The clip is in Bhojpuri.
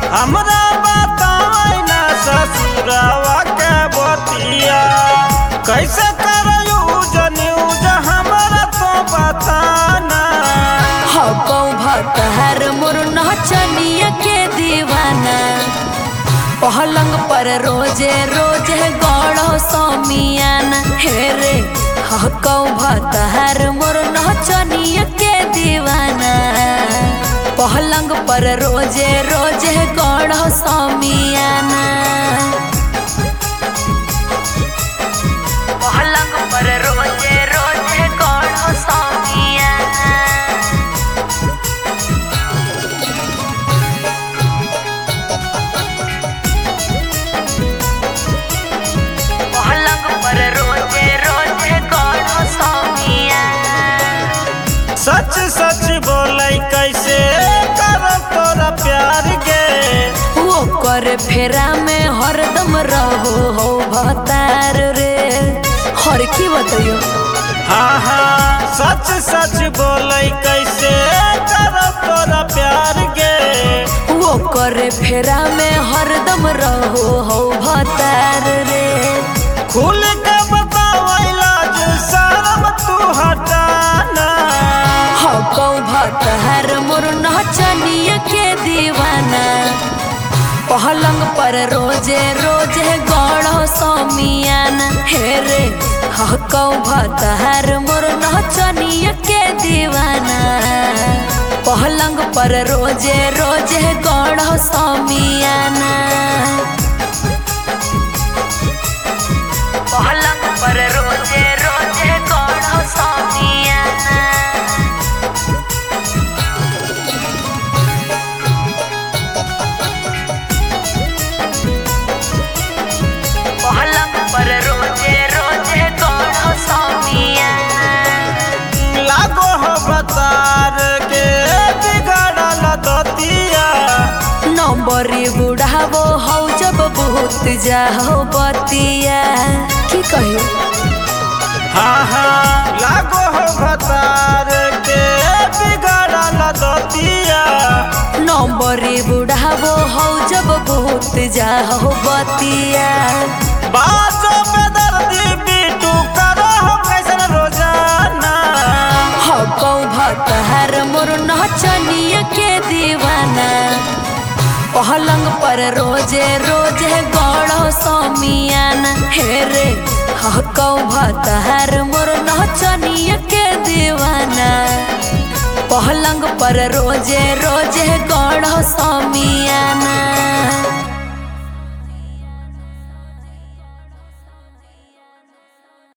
हमरा बतावै ना ससुरवा के बतिया कैसे करयू न्यूज हमरा तो बताना। हौ भतहर मोर नचनिया के दीवाना पहलंग पर रोजे रोजे गौड़ो समियाना हे रे। हौ भतहर मोर नचनिया के दीवाना पहलंग पर रोजे रोजे गौड़ो समियाना। पहलंग पर रोजे रोजे गौड़ो समियाना। पहलंग पर रोजे रोजे गौड़ो समियाना। सच सच बोलै कैसे करब तोरा प्यार के वो कर फेरा में हरदम रहो हो भतार रे। हर की बताइयो हाँ हाँ सच सच बोलै कैसे करब तोरा प्यार के वो कर फेरा में हरदम रहो हो भतार रे। खुल के बतावैला जो शर्म तू हटाना। हौ भतहर मोर नचनिया के दीवाना पहलंग पर रोजे रोजे गौड़ो समियाना हे रे। हौ भतहर मोर नचनिया के दीवाना पहलंग पर रोजे रोजे गौड़ो समियाना। पहलंग पर रोजे रोजे गौड़ो समियाना। पहलंग पर रोजे रोजे गौड़ो समियाना। लागो हो बतार के बिगड़ल दतिया नंबरी बुढ़ावो हौ जब बहुत जाहो बतिया की कहियो। हाँ हाँ लागो हो बतार के बिगड़ल दतिया नंबरी बुढ़ावो हौ जब बहुत जाहो बतिया। बाजो पे दर्दी बीटू करो हो कैसन रोजाना। हौ भतहर मोर नचनिया के दीवाना पहलंग पर रोजे रोजे गौड़ो समियाना हे रे। हौ भतहर मोर नचनिया के दीवाना पहलंग पर रोजे रोजे गौड़ो समियाना।